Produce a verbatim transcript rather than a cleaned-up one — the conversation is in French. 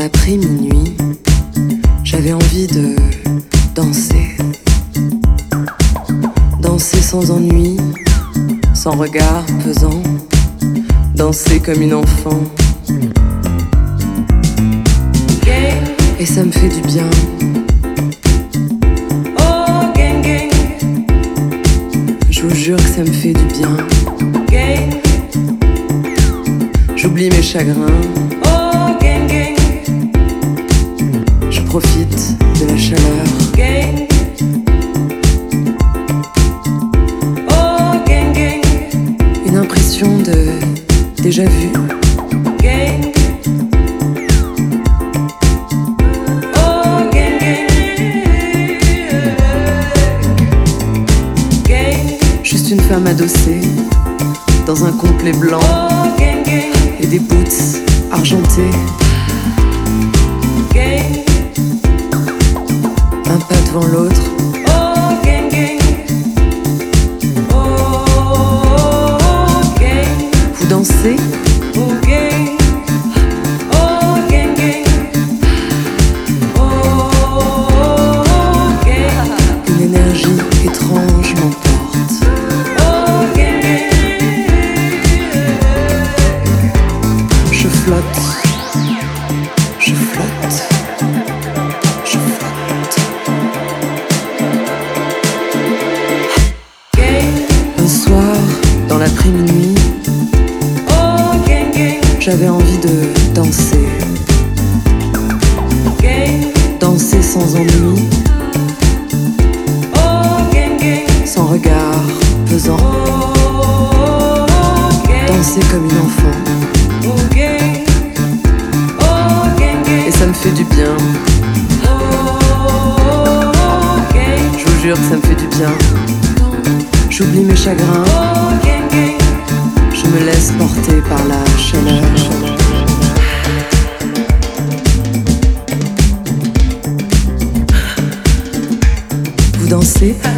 l'après-minuit, j'avais envie de danser. Danser sans ennui, sans regard pesant, danser comme une enfant. Et ça me fait du bien. Je vous jure que ça me fait du bien. J'oublie mes chagrins. Je profite de la chaleur. Une impression de déjà vu. Juste une femme adossée dans un complet blanc et des boots argentés. Un pas devant l'autre. Vous dansez? Une énergie étrange m'emporte. Je flotte. Je flotte. Je flotte. Un soir, dans l'après-minuit, j'avais envie de danser. Danser sans ennui, sans regard pesant. Danser comme une enfant. Et ça me fait du bien. Je vous jure que ça me fait du bien. J'oublie mes chagrins. Je me laisse porter par la chaleur. Vous dansez?